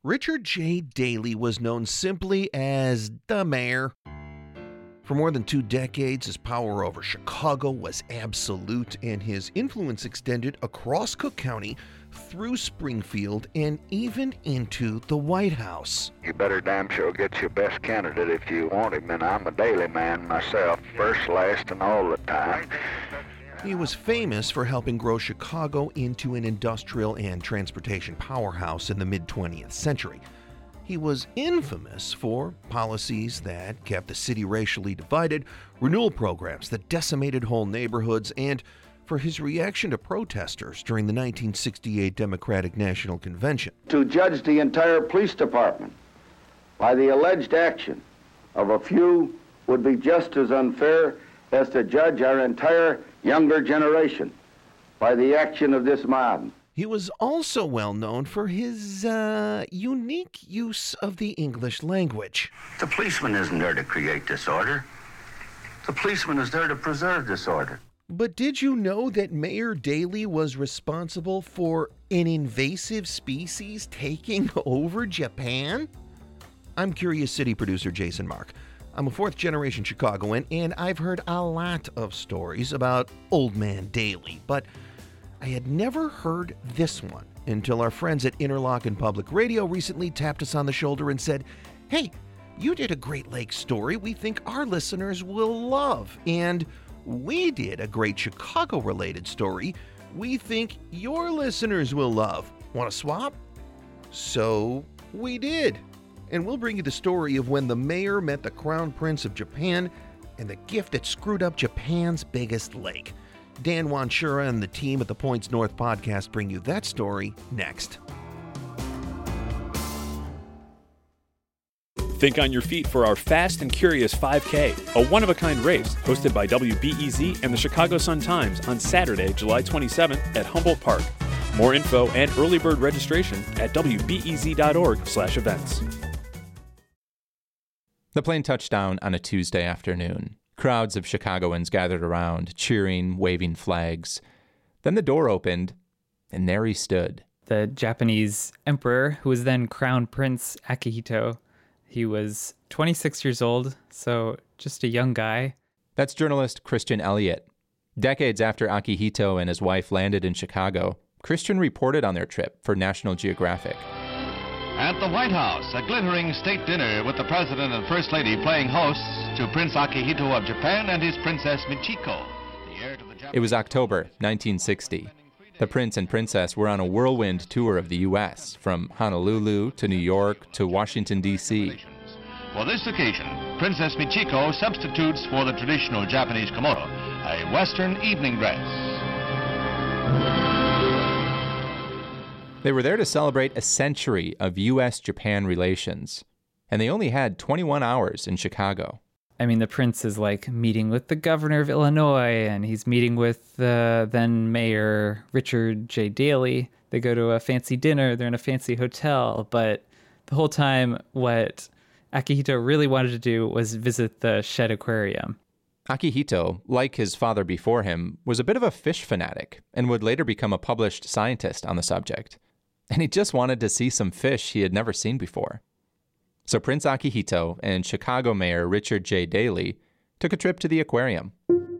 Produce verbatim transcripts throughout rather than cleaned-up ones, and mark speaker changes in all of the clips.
Speaker 1: Richard J. Daley was known simply as the mayor. For more than two decades, his power over Chicago was absolute, and his influence extended across Cook County, through Springfield, and even into the White House.
Speaker 2: You better damn sure get your best candidate if you want him, and I'm a Daley man myself, first, last, and all the time.
Speaker 1: He was famous for helping grow Chicago into an industrial and transportation powerhouse in the mid-twentieth century. He was infamous for policies that kept the city racially divided, renewal programs that decimated whole neighborhoods, and for his reaction to protesters during the nineteen sixty-eight Democratic National Convention.
Speaker 3: To judge the entire police department by the alleged action of a few would be just as unfair as to judge our entire younger generation by the action of this mob.
Speaker 1: He was also well known for his uh, unique use of the English language.
Speaker 4: The policeman isn't there to create disorder. The policeman is there to preserve disorder.
Speaker 1: But did you know that Mayor Daley was responsible for an invasive species taking over Japan? I'm Curious City producer Jason Mark. I'm a fourth-generation Chicagoan, and I've heard a lot of stories about Old Man Daley, but I had never heard this one until our friends at Interlochen Public Radio recently tapped us on the shoulder and said, "Hey, you did a Great Lakes story we think our listeners will love, and we did a great Chicago-related story we think your listeners will love. Want to swap?" So we did. And we'll bring you the story of when the mayor met the Crown Prince of Japan and the gift that screwed up Japan's biggest lake. Dan Wanchura and the team at the Points North podcast bring you that story next.
Speaker 5: Think on your feet for our Fast and Curious five K, a one-of-a-kind race hosted by W B E Z and the Chicago Sun-Times on Saturday, July twenty-seventh at Humboldt Park. More info and early bird registration at w b e z dot org slash events.
Speaker 6: The plane touched down on a Tuesday afternoon. Crowds of Chicagoans gathered around, cheering, waving flags. Then the door opened, and there he stood.
Speaker 7: The Japanese emperor, who was then Crown Prince Akihito. He was twenty-six years old, so just a young guy.
Speaker 6: That's journalist Christian Elliott. Decades after Akihito and his wife landed in Chicago, Christian reported on their trip for National Geographic.
Speaker 8: At the White House, a glittering state dinner with the President and First Lady playing hosts to Prince Akihito of Japan and his Princess Michiko, the heir to the Japanese...
Speaker 6: It was October nineteen sixty. The Prince and Princess were on a whirlwind tour of the U S, from Honolulu to New York to Washington, D C
Speaker 8: For this occasion, Princess Michiko substitutes for the traditional Japanese kimono, a Western evening dress.
Speaker 6: They were there to celebrate a century of U S Japan relations, and they only had twenty-one hours in Chicago.
Speaker 7: I mean, the prince is like meeting with the governor of Illinois, and he's meeting with the then mayor, Richard J. Daley. They go to a fancy dinner, they're in a fancy hotel, but the whole time what Akihito really wanted to do was visit the Shedd Aquarium.
Speaker 6: Akihito, like his father before him, was a bit of a fish fanatic and would later become a published scientist on the subject. And he just wanted to see some fish he had never seen before. So Prince Akihito and Chicago Mayor Richard J. Daley took a trip to the aquarium.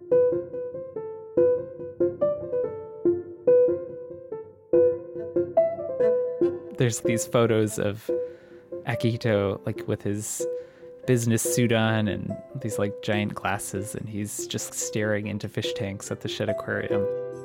Speaker 7: There's these photos of Akihito, like with his business suit on and these like giant glasses, and he's just staring into fish tanks at the Shedd Aquarium.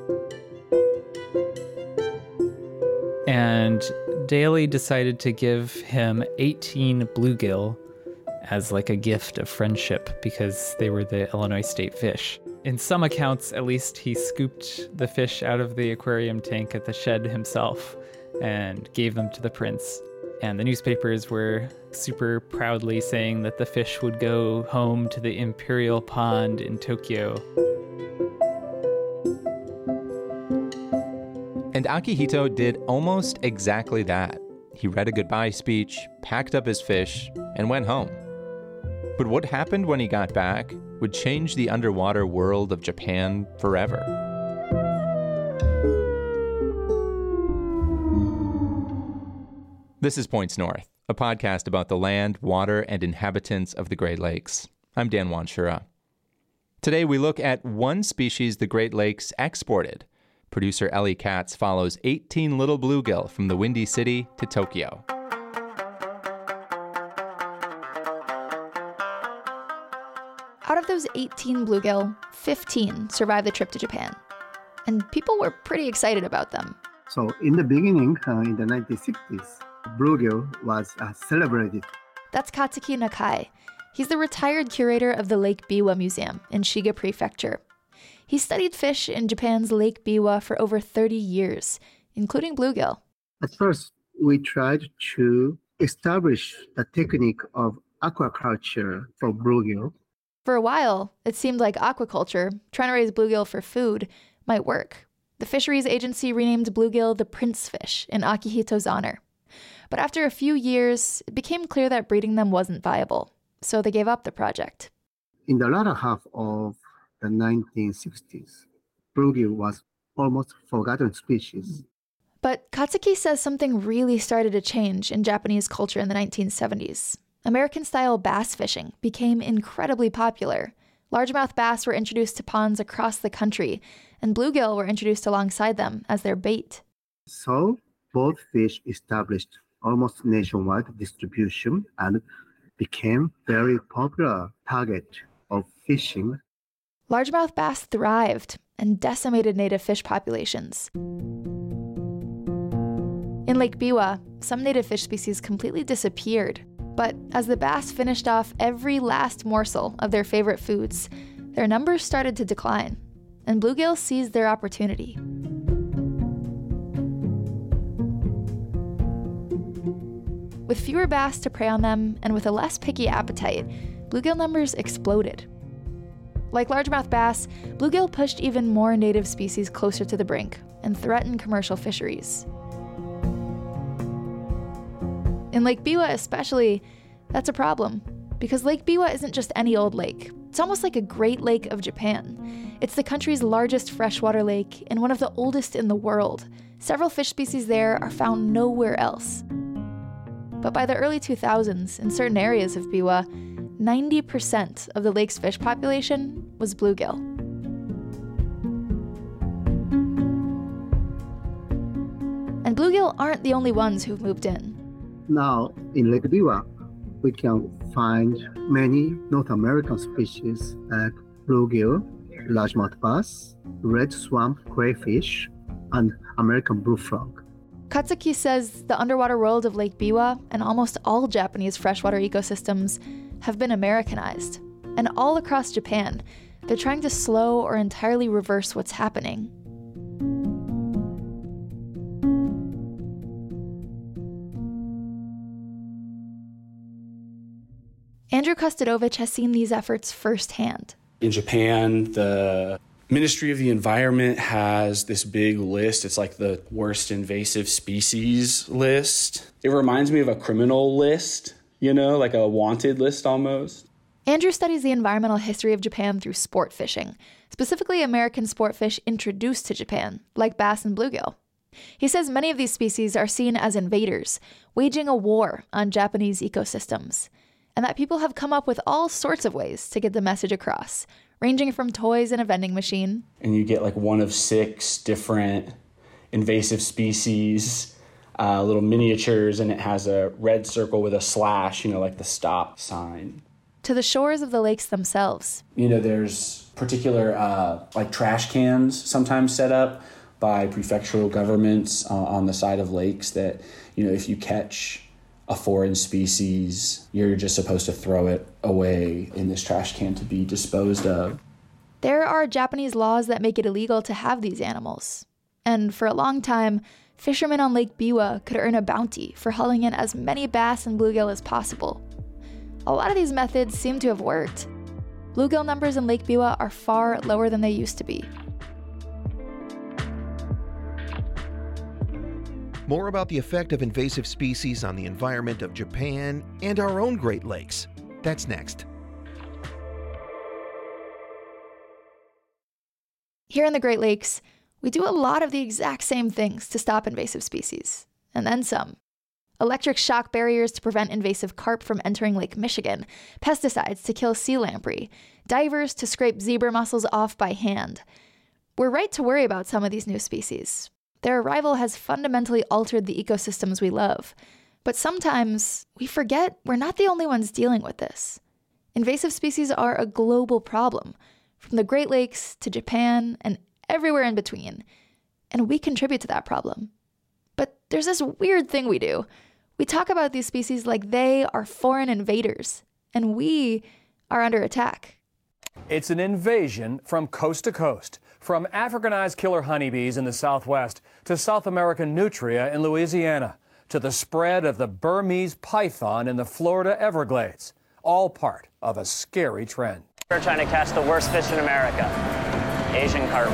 Speaker 7: And Daley decided to give him eighteen bluegill as like a gift of friendship because they were the Illinois state fish. In some accounts, at least, he scooped the fish out of the aquarium tank at the Shedd himself and gave them to the prince. And the newspapers were super proudly saying that the fish would go home to the Imperial Pond in Tokyo.
Speaker 6: And Akihito did almost exactly that. He read a goodbye speech, packed up his fish, and went home. But what happened when he got back would change the underwater world of Japan forever. This is Points North, a podcast about the land, water, and inhabitants of the Great Lakes. I'm Dan Wanshura. Today we look at one species the Great Lakes exported. Producer Ellie Katz follows eighteen little bluegill from the Windy City to Tokyo.
Speaker 9: Out of those eighteen bluegill, fifteen survived the trip to Japan. And people were pretty excited about them.
Speaker 10: So in the beginning, uh, in the nineteen sixties, bluegill was uh, celebrated.
Speaker 9: That's Katsuki Nakai. He's the retired curator of the Lake Biwa Museum in Shiga Prefecture. He studied fish in Japan's Lake Biwa for over thirty years, including bluegill.
Speaker 10: At first, we tried to establish the technique of aquaculture for bluegill.
Speaker 9: For a while, it seemed like aquaculture, trying to raise bluegill for food, might work. The fisheries agency renamed bluegill the prince fish in Akihito's honor. But after a few years, it became clear that breeding them wasn't viable, so they gave up the project.
Speaker 10: In the latter half of the nineteen sixties, bluegill was almost forgotten species.
Speaker 9: But Katsuki says something really started to change in Japanese culture in the nineteen seventies. American-style bass fishing became incredibly popular. Largemouth bass were introduced to ponds across the country, and bluegill were introduced alongside them as their bait.
Speaker 10: So both fish established almost nationwide distribution and became very popular target of fishing.
Speaker 9: Largemouth bass thrived and decimated native fish populations. In Lake Biwa, some native fish species completely disappeared. But as the bass finished off every last morsel of their favorite foods, their numbers started to decline, and bluegill seized their opportunity. With fewer bass to prey on them, and with a less picky appetite, bluegill numbers exploded. Like largemouth bass, bluegill pushed even more native species closer to the brink and threatened commercial fisheries. In Lake Biwa especially, that's a problem, because Lake Biwa isn't just any old lake. It's almost like a Great Lake of Japan. It's the country's largest freshwater lake and one of the oldest in the world. Several fish species there are found nowhere else. But by the early two thousands, in certain areas of Biwa, ninety percent of the lake's fish population was bluegill. And bluegill aren't the only ones who've moved in.
Speaker 10: Now, in Lake Biwa, we can find many North American species like bluegill, largemouth bass, red swamp crayfish, and American bullfrog.
Speaker 9: Katsuki says the underwater world of Lake Biwa and almost all Japanese freshwater ecosystems have been Americanized. And all across Japan, they're trying to slow or entirely reverse what's happening. Andrew Kostadovich has seen these efforts firsthand.
Speaker 11: In Japan, the Ministry of the Environment has this big list. It's like the worst invasive species list. It reminds me of a criminal list, you know, like a wanted list almost.
Speaker 9: Andrew studies the environmental history of Japan through sport fishing, specifically American sport fish introduced to Japan, like bass and bluegill. He says many of these species are seen as invaders, waging a war on Japanese ecosystems, and that people have come up with all sorts of ways to get the message across, ranging from toys in a vending machine.
Speaker 11: And you get like one of six different invasive species, uh, little miniatures, and it has a red circle with a slash, you know, like the stop sign.
Speaker 9: To the shores of the lakes themselves.
Speaker 11: You know, there's particular uh, like trash cans sometimes set up by prefectural governments uh, on the side of lakes that, you know, if you catch a foreign species, you're just supposed to throw it away in this trash can to be disposed of.
Speaker 9: There are Japanese laws that make it illegal to have these animals. And for a long time, fishermen on Lake Biwa could earn a bounty for hauling in as many bass and bluegill as possible. A lot of these methods seem to have worked. Bluegill numbers in Lake Biwa are far lower than they used to be.
Speaker 1: More about the effect of invasive species on the environment of Japan and our own Great Lakes. That's next.
Speaker 9: Here in the Great Lakes, we do a lot of the exact same things to stop invasive species, and then some. electric shock barriers to prevent invasive carp from entering Lake Michigan, pesticides to kill sea lamprey, divers to scrape zebra mussels off by hand. We're right to worry about some of these new species. Their arrival has fundamentally altered the ecosystems we love. But sometimes we forget we're not the only ones dealing with this. Invasive species are a global problem, from the Great Lakes to Japan and everywhere in between. And we contribute to that problem. But there's this weird thing we do. We talk about these species like they are foreign invaders, and we are under attack.
Speaker 12: It's an invasion from coast to coast, from Africanized killer honeybees in the Southwest to South American nutria in Louisiana, to the spread of the Burmese python in the Florida Everglades, all part of a scary trend.
Speaker 13: We're trying to catch the worst fish in America, Asian carp.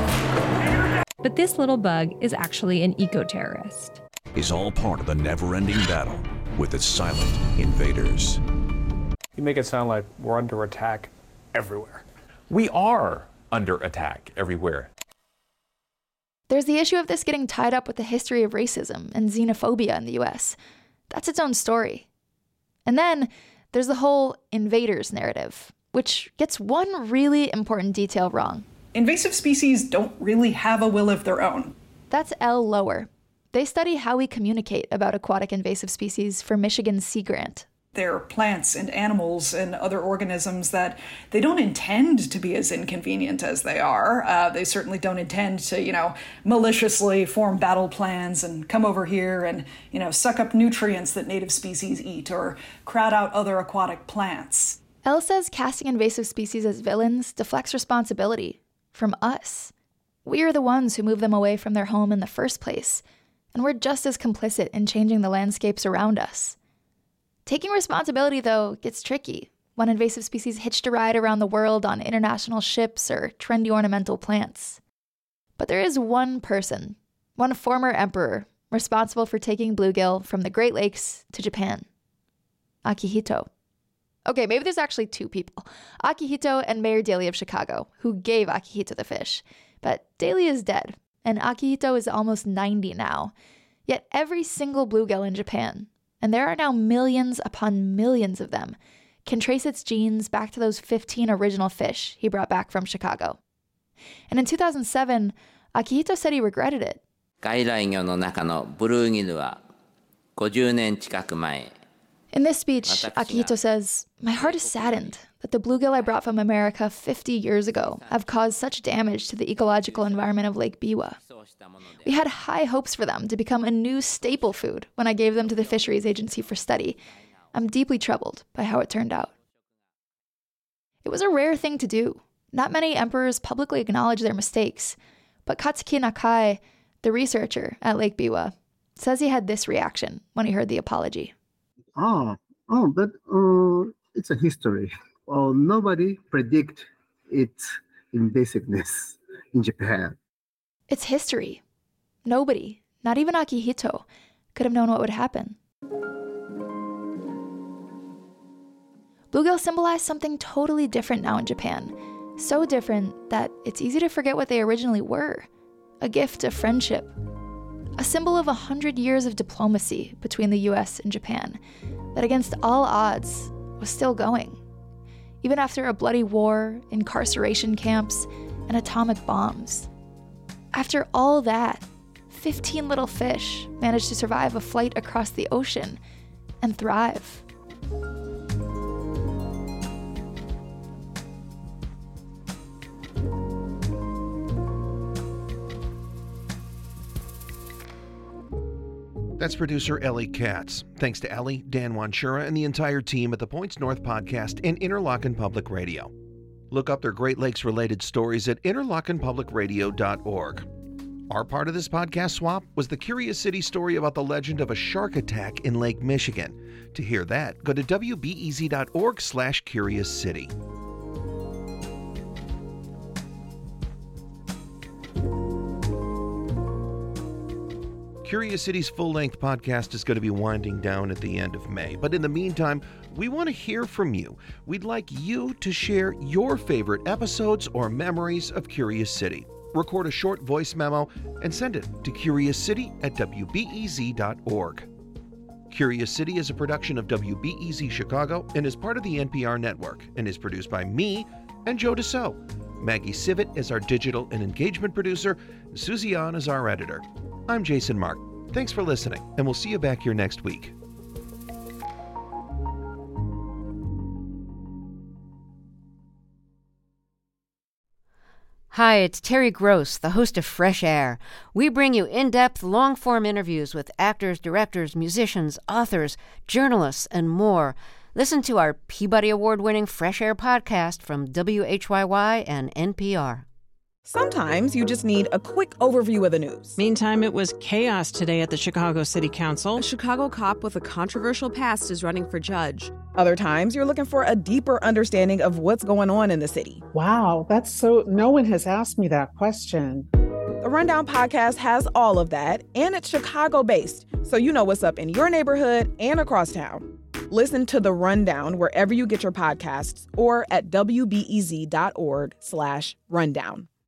Speaker 14: But this little bug is actually an eco-terrorist.
Speaker 15: Is all part of the never-ending battle with its silent invaders.
Speaker 12: You make it sound like we're under attack everywhere.
Speaker 16: We are under attack everywhere.
Speaker 9: There's the issue of this getting tied up with the history of racism and xenophobia in the U S. That's its own story. And then there's the whole invaders narrative, which gets one really important detail wrong.
Speaker 17: Invasive species don't really have a will of their own.
Speaker 9: That's Elle Lower. They study how we communicate about aquatic invasive species for Michigan's Sea Grant.
Speaker 17: They're plants and animals and other organisms that they don't intend to be as inconvenient as they are. Uh, they certainly don't intend to, you know, maliciously form battle plans and come over here and, you know, suck up nutrients that native species eat or crowd out other aquatic plants.
Speaker 9: Elle says casting invasive species as villains deflects responsibility from us. We are the ones who move them away from their home in the first place, and we're just as complicit in changing the landscapes around us. Taking responsibility, though, gets tricky when invasive species hitch a ride around the world on international ships or trendy ornamental plants. But there is one person, one former emperor, responsible for taking bluegill from the Great Lakes to Japan. Akihito. Okay, maybe there's actually two people, Akihito and Mayor Daley of Chicago, who gave Akihito the fish. But Daley is dead, and Akihito is almost ninety now. Yet every single bluegill in Japan, and there are now millions upon millions of them, can trace its genes back to those fifteen original fish he brought back from Chicago. And in two thousand seven, Akihito said he regretted it.
Speaker 18: 外来魚の中のブルーギルはごじゅうねん近く前
Speaker 9: In this speech, Akihito says, "My heart is saddened that the bluegill I brought from America fifty years ago have caused such damage to the ecological environment of Lake Biwa. We had high hopes for them to become a new staple food when I gave them to the Fisheries Agency for study. I'm deeply troubled by how it turned out." It was a rare thing to do. Not many emperors publicly acknowledge their mistakes. But Katsuki Nakai, the researcher at Lake Biwa, says he had this reaction when he heard the apology.
Speaker 10: Oh, oh, but uh, it's a history. Oh, nobody predict its invasiveness in Japan.
Speaker 9: It's history. Nobody, not even Akihito, could have known what would happen. Bluegill symbolize something totally different now in Japan. So different that it's easy to forget what they originally were. A gift of friendship. A symbol of a hundred years of diplomacy between the U S and Japan that against all odds was still going. Even after a bloody war, incarceration camps, and atomic bombs. After all that, fifteen little fish managed to survive a flight across the ocean and thrive.
Speaker 1: That's producer Ellie Katz. Thanks to Ellie, Dan Wanchura, and the entire team at the Points North podcast and Interlochen Public Radio. Look up their Great Lakes-related stories at interlochen public radio dot org. Our part of this podcast swap was the Curious City story about the legend of a shark attack in Lake Michigan. To hear that, go to w b e z dot org slash curious city. Curious City's full-length podcast is going to be winding down at the end of May, but in the meantime, we want to hear from you. We'd like you to share your favorite episodes or memories of Curious City. Record a short voice memo and send it to curious city at w b e z dot org. Curious City is a production of W B E Z Chicago and is part of the N P R network and is produced by me and Joe DeCeault. Maggie Sivit is our digital and engagement producer, and Susie An is our editor. I'm Jason Mark. Thanks for listening, and we'll see you back here next week.
Speaker 19: Hi, it's Terry Gross, the host of Fresh Air. We bring you in-depth, long-form interviews with actors, directors, musicians, authors, journalists, and more. Listen to our Peabody Award-winning Fresh Air podcast from W H Y Y and N P R.
Speaker 20: Sometimes you just need a quick overview of the news.
Speaker 21: Meantime, it was chaos today at the Chicago City Council.
Speaker 22: A Chicago cop with a controversial past is running for judge.
Speaker 20: Other times, you're looking for a deeper understanding of what's going on in the city.
Speaker 23: Wow, that's so... No one has asked me that question.
Speaker 20: The Rundown podcast has all of that, and it's Chicago-based, so you know what's up in your neighborhood and across town. Listen to The Rundown wherever you get your podcasts or at W B E Z dot org slash rundown.